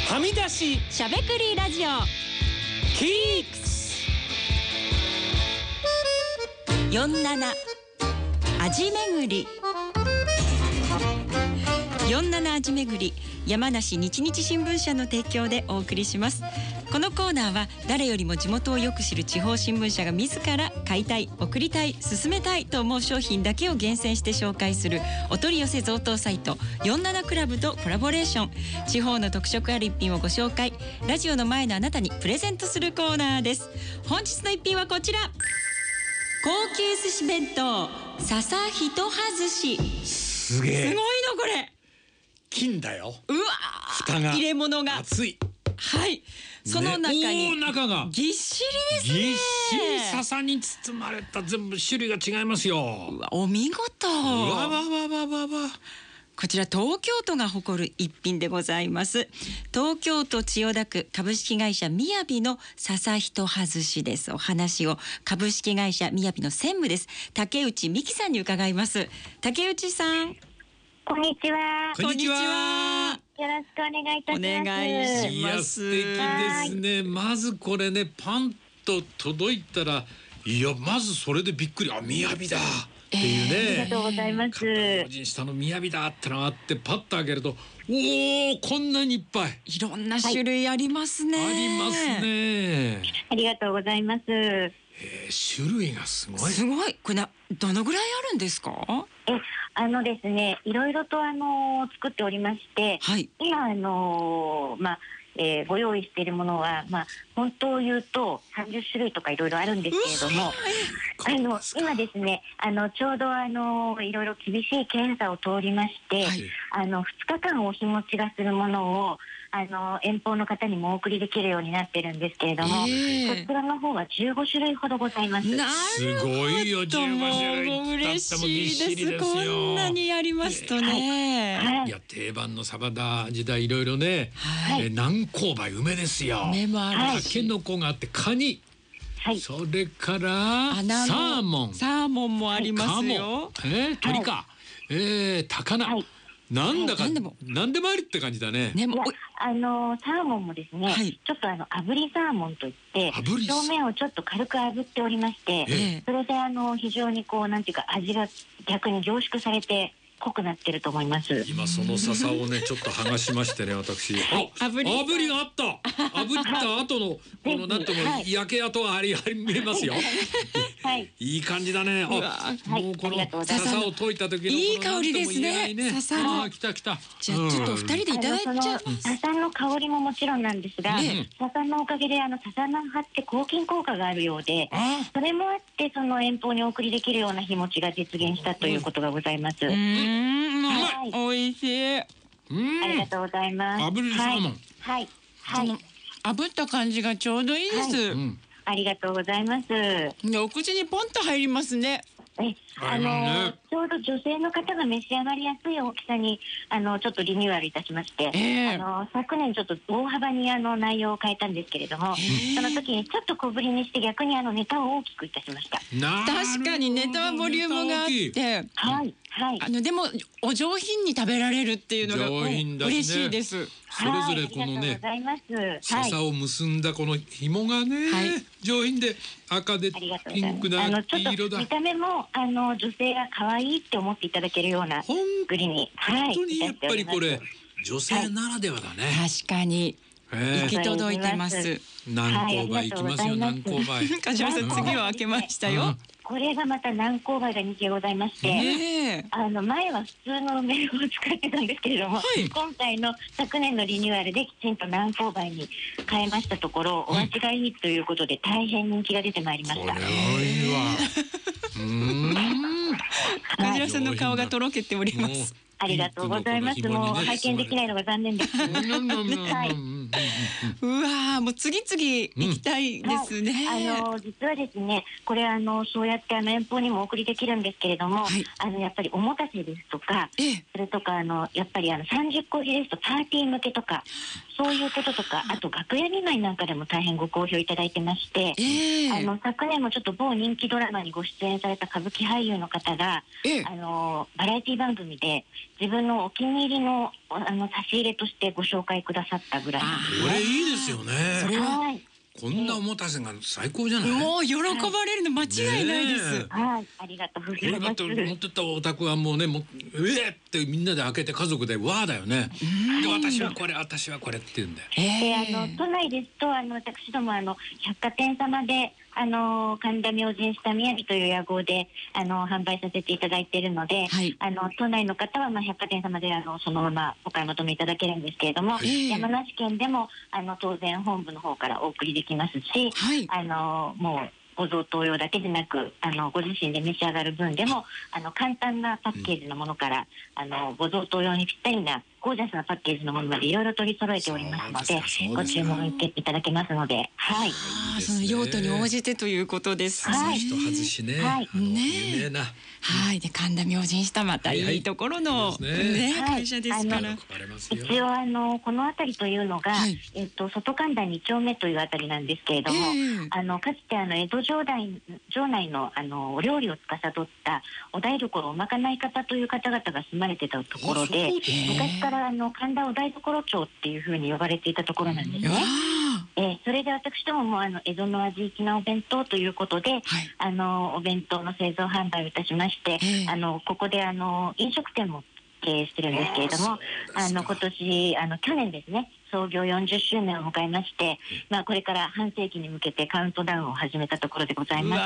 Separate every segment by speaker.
Speaker 1: はみ出し
Speaker 2: しゃべくりラジオ
Speaker 1: キックス
Speaker 2: 47味めぐり。47味めぐり、山梨日日新聞社の提供でお送りします。このコーナーは誰よりも地元をよく知る地方新聞社が自ら買いたい、送りたい、勧めたいと思う商品だけを厳選して紹介するお取り寄せ贈答サイト47クラブとコラボレーション。地方の特色ある一品をご紹介、ラジオの前のあなたにプレゼントするコーナーです。本日の一品はこちら、高級寿司弁当笹一葉寿司。
Speaker 1: すげえ、
Speaker 2: すごいのこれ。
Speaker 1: 金だよ。
Speaker 2: うわ
Speaker 1: 蓋が
Speaker 2: 入れ物が
Speaker 1: 熱い。
Speaker 2: はい、その中に、
Speaker 1: 中が
Speaker 2: ぎっしりですね。
Speaker 1: ぎっしり笹に包まれた、全部種類が違いますよ。
Speaker 2: うわ、お見事。
Speaker 1: うわわわわわわ。
Speaker 2: こちら東京都が誇る一品でございます。東京都千代田区株式会社みやびの笹一葉寿司です。お話を株式会社みやびの専務です、竹内美希さんに伺います。竹内さん、
Speaker 3: こんにちは。
Speaker 1: こんにちは。
Speaker 3: よろしくお願いいたします。
Speaker 2: お願いし
Speaker 1: いや、素敵ですね。まずこれね、パンと届いたら、いや、まずそれでびっくり。あ、みやびだっていうね。
Speaker 3: ありがとうございます。
Speaker 1: 文字下のみやびだってのがあって、パッと開けると、おお、こんなにいっぱい
Speaker 2: いろんな種類ありますね。
Speaker 1: ありますね。
Speaker 3: ありがとうございます。
Speaker 1: 種類がすごい。
Speaker 2: すごい。これどのぐらいあるんですか？
Speaker 3: ですね、いろいろと作っておりまして、
Speaker 2: はい、
Speaker 3: 今ご用意しているものは、本当を言うと30種類とかいろいろあるんですけれども、今ですね、ちょうどいろいろ厳しい検査を通りまして、
Speaker 2: はい、
Speaker 3: 2日間お日持ちがするものを遠方の方にもお送りできるようになってるんですけれども、こちらの方は15種類ほどございます。
Speaker 1: すごいよ、15種類。
Speaker 2: もう嬉しいです。こんなにありますとね。
Speaker 1: いや、定番のサバダ時代いろいろね、
Speaker 3: はい
Speaker 1: 南高梅、梅ですよ。
Speaker 2: 梅もある
Speaker 1: タケノコがあって、カニ、
Speaker 3: はい、
Speaker 1: それからサーモン、
Speaker 2: サーモンもありますよ。
Speaker 1: 鳥か、高菜、
Speaker 3: はい、
Speaker 1: なんだか、
Speaker 2: 何でも
Speaker 1: 何でもありって感じだね。
Speaker 2: ね、もう
Speaker 3: サーモンもですね、
Speaker 2: はい、
Speaker 3: ちょっと炙りサーモンといって
Speaker 1: 炙り
Speaker 3: 表面をちょっと軽く炙っておりまして、それで非常になんていうか味が逆に凝縮されて濃くなってると思います。
Speaker 1: 今その笹をねちょっと剥がしましてね、私、
Speaker 2: 炙
Speaker 1: りがあった。炙った後のこのなんとも焼け跡が見えますよ。
Speaker 3: はい、
Speaker 1: いい感じだね。もうこの笹を溶いた時の
Speaker 2: いい香りですね。笹の。
Speaker 1: 来た。じゃあ
Speaker 2: ちょっと二人でいただいちゃう。
Speaker 3: 笹の香りももちろんなんですが、笹のおかげで笹の葉って抗菌効果があるようで、それもあってその遠方にお送りできるような日持ちが実現したということがございます。
Speaker 2: おいしい。
Speaker 3: ありがとうございます。
Speaker 1: 炙りサーモン。
Speaker 3: はい。
Speaker 2: 炙った感じがちょうどいいです。
Speaker 3: ありがとうございます。
Speaker 2: お口にポンと入りますね。
Speaker 3: ちょうど女性の方が召し上がりやすい大きさにちょっとリニューアルいたしまして、昨年ちょっと大幅に内容を変えたんですけれども、その時にちょっと小ぶりにして逆にネタを大きくいたしました。
Speaker 2: 確かにネタはボリュームがあって、でもお上品に食べられるっていうのが嬉しいです。
Speaker 1: それぞれこのね、笹を結んだこの紐がね、上品で赤でピンクだ、黄色だ。
Speaker 3: 見た目も女性が可愛いって思っていただけるような作りに、
Speaker 1: 本当にやっぱりこれ女性ならではだね。
Speaker 2: 確かに行き届いてます。
Speaker 1: 南高梅行きますよ、南高梅。
Speaker 2: 梶原さん、次は開けましたよ。
Speaker 3: これがまた南高梅が人気でございまして、前は普通の梅を使ってたんですけれども、今回の昨年のリニューアルできちんと南高梅に変えましたところ、お味がいいということで大変人気が出てまいりました。
Speaker 1: これはいいわ。
Speaker 2: 梶原さんの顔がとろけております。
Speaker 3: ありがとうございます。もう拝見できないのが残念です。
Speaker 2: うわ、もう次々行きたいですね。
Speaker 3: 実はですね、これそうやって遠方にもお送りできるんですけれども、やっぱりおもたせですとか、それとかやっぱり30個入りですとパーティー向けとか、 そういうこととか、あと楽屋見舞いなんかでも大変ご好評いただいてまして、昨年もちょっと某人気ドラマにご出演された歌舞伎俳優の方が、バラエティ番組で自分のお気に入りの差し入れとしてご紹介くださったぐらいなんですね。
Speaker 1: これいいですよね。
Speaker 2: それは
Speaker 1: こんなおもたせが最高じゃない。
Speaker 2: もう喜ばれるの間違いないです。
Speaker 3: はい、ありがとうございます。
Speaker 1: これだと持ってったお宅はもうね、もうってみんなで開けて家族でわーだよね。で私はこれって言うんだよ。
Speaker 3: で都内ですと私ども百貨店様で神田明神下雅という屋号で販売させていただいているので、はい、都内の方は百貨店様でそのままお買い求めいただけるんですけれども、山梨県でも当然本部の方からお送りできますし、はい、もうご贈答用だけでなくご自身で召し上がる分でも簡単なパッケージのものからご贈答用にぴったりなゴージャスなパッケージのものまでいろいろ取り揃えておりますので、ご注文いただけますので、はい、
Speaker 2: その用途に応じてということです。
Speaker 1: はい、外しね、有名な、
Speaker 2: はい、で神田明神下またいいところの会社ですから。
Speaker 3: 一応この辺りというのが外神田2丁目というあたりなんですけれども、かつて江戸城内のお料理を司ったお台所おまかない方という方々が住まれてたところで、昔から神田お台所町っていうふうに呼ばれていたところなんですね。それで私どもも江戸の味粋なお弁当ということで、お弁当の製造販売をいたしまして、ここで飲食店も経営してるんですけれども、今年去年ですね、創業40周年を迎えまして、これから半世紀に向けてカウントダウンを始めたところでございます。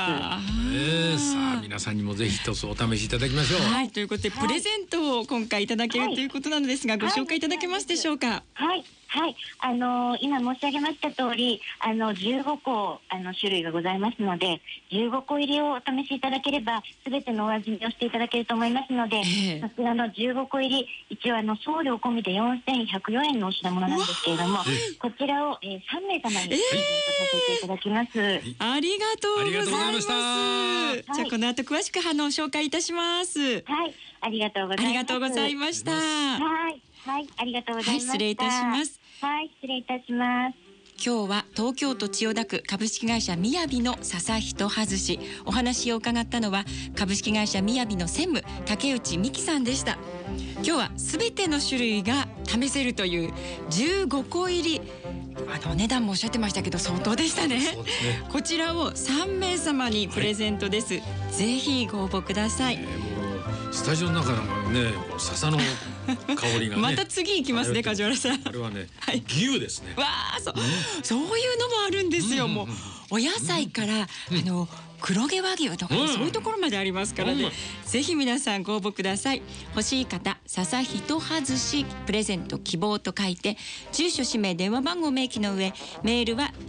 Speaker 1: さあ皆さんにもぜひ一つお試しいただきましょう。
Speaker 2: はい、ということでプレゼントを今回いただけるということなのですが、ご紹介いただけますでしょうか。
Speaker 3: はい、今申し上げました通り15個種類がございますので、15個入りをお試しいただければ全てのお味見をしていただけると思いますので、さすがの15個入り、一応送料込みで4104円のお品物なんですけれども、こちらを3名様にプレゼントさせていただきます。
Speaker 2: ありがとうございます。じゃあこの後詳しく紹介いたします。
Speaker 3: はい、ありがとうございました。はい、ありがとうございました。
Speaker 2: 失礼いたします。
Speaker 3: はい、失礼いたします。
Speaker 2: 今日は東京都千代田区株式会社みやびの笹一外し、お話を伺ったのは株式会社みやびの専務竹内美希さんでした。今日はすべての種類が試せるという15個入り、お値段もおっしゃってましたけど相当でしたね。こちらを3名様にプレゼントです。ぜひご応募ください。
Speaker 1: スタジオの中のね、笹の香りがね
Speaker 2: また次行きますね、梶原さん。
Speaker 1: あれはね、牛ですね。
Speaker 2: わあ、そういうのもあるんですよ。もうお野菜から黒毛和牛とかそういうところまでありますからね、ぜひ皆さんご応募ください。欲しい方、笹一外しプレゼント希望と書いて、住所氏名電話番号明記の上、メールは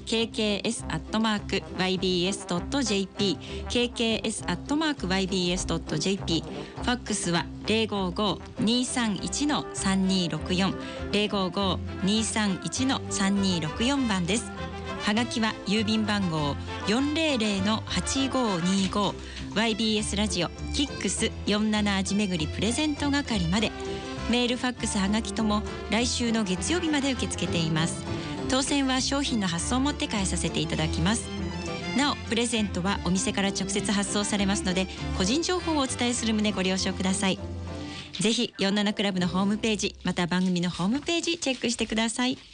Speaker 2: kks@ybs.jp kks@ybs.jp、 ファックスは 055-231-3264 055-231-3264 番です。はがきは郵便番号 400-8525 YBS ラジオキックス47味めぐりプレゼント係まで。メールファックスはがきとも来週の月曜日まで受け付けています。当選は商品の発送をもって返させていただきます。なおプレゼントはお店から直接発送されますので、個人情報をお伝えする旨ご了承ください。ぜひ47クラブのホームページ、また番組のホームページチェックしてください。